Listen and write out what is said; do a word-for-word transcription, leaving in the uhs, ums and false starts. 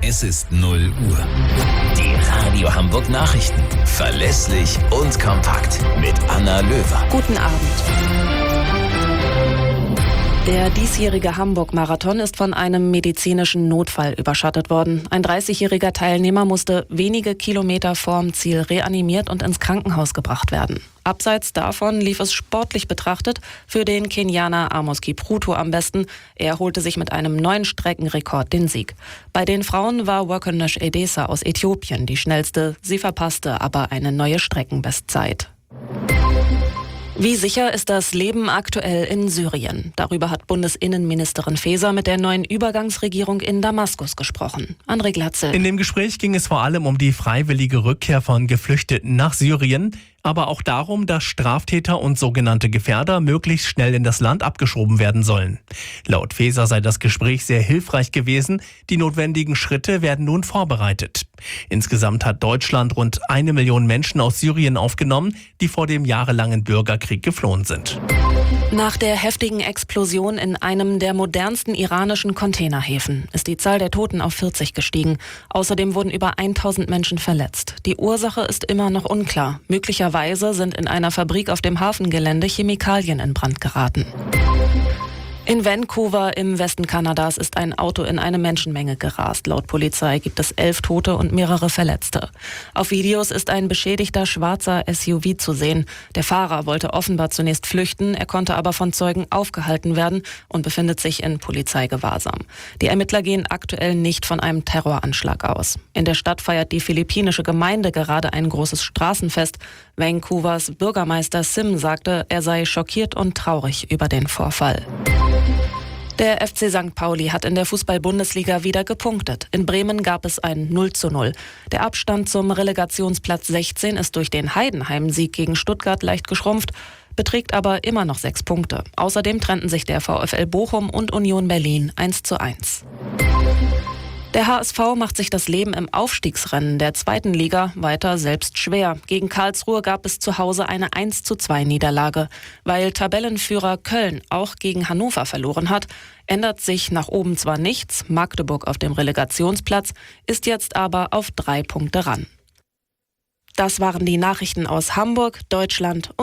Es ist null Uhr. Die Radio Hamburg Nachrichten. Verlässlich und kompakt. Mit Anna Löwer. Guten Abend. Der diesjährige Hamburg-Marathon ist von einem medizinischen Notfall überschattet worden. Ein dreißigjähriger Teilnehmer musste wenige Kilometer vorm Ziel reanimiert und ins Krankenhaus gebracht werden. Abseits davon lief es sportlich betrachtet für den Kenianer Amos Kipruto am besten. Er holte sich mit einem neuen Streckenrekord den Sieg. Bei den Frauen war Worknesh Edessa aus Äthiopien die schnellste. Sie verpasste aber eine neue Streckenbestzeit. Wie sicher ist das Leben aktuell in Syrien? Darüber hat Bundesinnenministerin Faeser mit der neuen Übergangsregierung in Damaskus gesprochen. André Glatzel. In dem Gespräch ging es vor allem um die freiwillige Rückkehr von Geflüchteten nach Syrien, aber auch darum, dass Straftäter und sogenannte Gefährder möglichst schnell in das Land abgeschoben werden sollen. Laut Faeser sei das Gespräch sehr hilfreich gewesen. Die notwendigen Schritte werden nun vorbereitet. Insgesamt hat Deutschland rund eine Million Menschen aus Syrien aufgenommen, die vor dem jahrelangen Bürgerkrieg geflohen sind. Nach der heftigen Explosion in einem der modernsten iranischen Containerhäfen ist die Zahl der Toten auf vierzig gestiegen. Außerdem wurden über tausend Menschen verletzt. Die Ursache ist immer noch unklar. Möglicherweise sind in einer Fabrik auf dem Hafengelände Chemikalien in Brand geraten. In Vancouver im Westen Kanadas ist ein Auto in eine Menschenmenge gerast. Laut Polizei gibt es elf Tote und mehrere Verletzte. Auf Videos ist ein beschädigter schwarzer S U V zu sehen. Der Fahrer wollte offenbar zunächst flüchten, er konnte aber von Zeugen aufgehalten werden und befindet sich in Polizeigewahrsam. Die Ermittler gehen aktuell nicht von einem Terroranschlag aus. In der Stadt feiert die philippinische Gemeinde gerade ein großes Straßenfest. Vancouvers Bürgermeister Sim sagte, er sei schockiert und traurig über den Vorfall. Der F C Sankt Pauli hat in der Fußball-Bundesliga wieder gepunktet. In Bremen gab es ein null zu null. Der Abstand zum Relegationsplatz sechzehn ist durch den Heidenheim-Sieg gegen Stuttgart leicht geschrumpft, beträgt aber immer noch sechs Punkte. Außerdem trennten sich der VfL Bochum und Union Berlin eins zu eins. Der H S V macht sich das Leben im Aufstiegsrennen der zweiten Liga weiter selbst schwer. Gegen Karlsruhe gab es zu Hause eine eins zu zwei Niederlage. Weil Tabellenführer Köln auch gegen Hannover verloren hat, ändert sich nach oben zwar nichts. Magdeburg auf dem Relegationsplatz ist jetzt aber auf drei Punkte ran. Das waren die Nachrichten aus Hamburg, Deutschland und